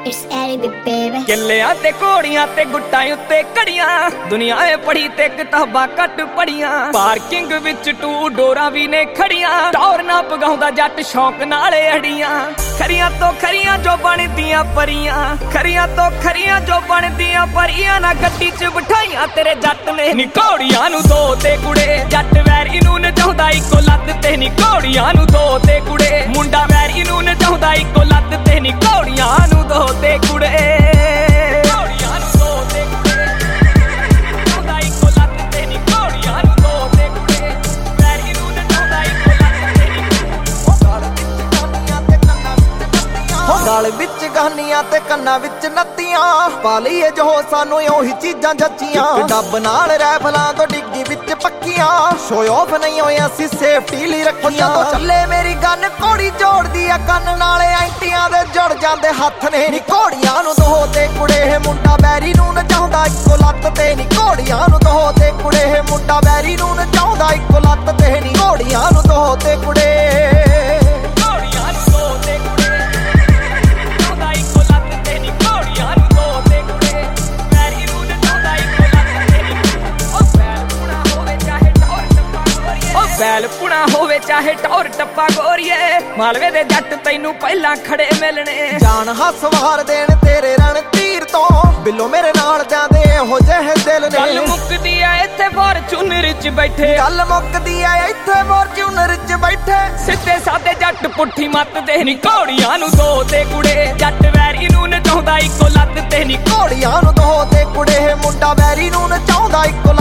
It's Arabic baby। ਕਿੱਲਿਆਂ ਤੇ ਘੋੜੀਆਂ ਤੇ ਗੁੱਟਾਂ ਉੱਤੇ ਘੜੀਆਂ, ਦੁਨੀਆ ਏ ਪੜੀ ਤੇ ਕਿਤਾਬਾਂ ਘੱਟ ਪੜੀਆਂ। ਪਾਰਕਿੰਗ ਵਿੱਚ ਟੂ ਡੋਰਾਂ ਵੀ ਨੇ ਖੜੀਆਂ, ਟੌਰ ਨਾ ਪਗਾਉਂਦਾ ਜੱਟ ਸ਼ੌਂਕ ਨਾਲੇ ਅੜੀਆਂ। ਖਰੀਆਂ ਤੋਂ ਖਰੀਆਂ ਜੋ ਬਣਦੀਆਂ ਪਰੀਆਂ, ਖਰੀਆਂ ਤੋਂ ਖਰੀਆਂ ਜੋ ਬਣਦੀਆਂ ਪਰੀਆਂ। ਨਾ ਗੱਡੀ 'ਚ ਬਿਠਾਈਆਂ ਤੇਰੇ ਜੱਟ ਨੇ ਨੀ ਘੋੜੀਆਂ ਨੂੰ ਦੋ ਤੇ ਕੁੜੇ। ਜੱਟ ਵੈਰੀ ਨੂੰ ਨਚਾਉਂਦਾ ਇੱਕੋ ਲੱਤ ਤੇ ਨੀ ਘੋੜੀਆਂ ਨੂੰ ਦੋ ਤੇ ਕੁੜੇ। ਮੁੰਡਾ ਵੈਰੀ ਨੂੰ ਨਚਾਉਂਦਾ ਇੱਕੋ ਲੱਤ ਤੇ ਨੀ ਘੋੜੀਆਂ ਨੂੰ ਦੋ ਤੇ ਕੁੜੇ। ਗਲ ਵਿੱਚ ਗਾਨੀਆਂ ਤੇ ਕੰਨਾਂ ਵਿੱਚ ਨੱਤੀਆਂ, ਪਾ ਲਈਏ ਜੋ ਸਾਨੂੰ ਉਹੀ ਚੀਜ਼ਾਂ ਜੱਚੀਆਂ। ਡੱਬ ਨਾਲ ਰੈਫਲਾਂ ਤੋਂ ਡਿੱਗੀ ਵਿੱਚ ਪੱਕੀਆਂ, ਸ਼ੋ ਆਫ ਨਹੀਂ ਹੋਏ ਅਸੀਂ ਸੇਫਟੀ ਲਈ ਰੱਖੀਆਂ। ਜਦੋਂ ਚੱਲੇ ਮੇਰੀ ਗਨ ਘੋੜੀ ਜੋੜਦੀ ਆ ਕੰਨ ਨਾਲ, ਐਂਟੀਆਂ ਦੇ ਜੁੜ ਜਾਂਦੇ ਹੱਥ ਨੇ ਨੀ ਘੋੜੀਆਂ ਨੂੰ ਦੋ ਤੇ ਕੁੜੇ। ਮੁੰਡਾ ਬੈਰੀ ਨੂੰ ਨਚਾਉਂਦਾ ਇੱਕੋ ਲੱਤ ਤੇ ਨੀ ਘੋੜੀਆਂ ਨੂੰ ਦੋ ਤੇ ਕੁੜੇ। ਮੁੰਡਾ ਬੈਰੀ ਨੂੰ ਨਚਾਉਂਦਾ ਇੱਕੋ ਲੱਤ ਤੇ ਨੀ ਘੋੜੀਆਂ ਨੂੰ ਦੋ ਤੇ ਕੁੜੇ। ਬੈਲ ਪੁਣਾ ਹੋਵੇ ਚਾਹੇ ਟੌਰ ਟੱਪਾ ਗੋਰੀਏ, ਮਾਲਵੇ ਦੇ ਜੱਟ ਤੈਨੂੰ ਪਹਿਲਾਂ ਖੜੇ ਮਿਲਣੇ। ਜਾਨ ਹੱਸਵਾਰ ਦੇਣ ਤੇਰੇ ਰਣ ਤੀਰ ਤੋਂ, ਬਿੱਲੋ ਮੇਰੇ ਨਾਲ ਜਾਂਦੇ ਇਹੋ ਜਿਹੇ ਦਿਲ ਨੇ। ਗੱਲ ਮੁੱਕਦੀ ਐ ਇੱਥੇ ਫੋਰਚੂਨਰ 'ਚ ਬੈਠੇ, ਗੱਲ ਮੁੱਕਦੀ ਐ ਇੱਥੇ ਫੋਰਚੂਨਰ 'ਚ ਬੈਠੇ। ਸਿੱਧੇ ਸਾਦੇ ਜੱਟ ਪੁੱਠੀ ਮੱਤ ਦੇ ਨੀ ਘੋੜੀਆਂ ਨੂੰ ਦੋ ਤੇ ਕੁੜੇ। ਜੱਟ ਵੈਰੀ ਨੂੰ ਨਚਾਉਂਦਾ ਇੱਕੋ ਲੱਤ ਤੇ ਨੀ ਘੋੜੀਆਂ ਨੂੰ ਦੋ ਤੇ ਕੁੜੇ। ਮੁੰਡਾ ਵੈਰੀ ਨੂੰ ਨਚਾਉਂਦਾ ਇੱਕੋ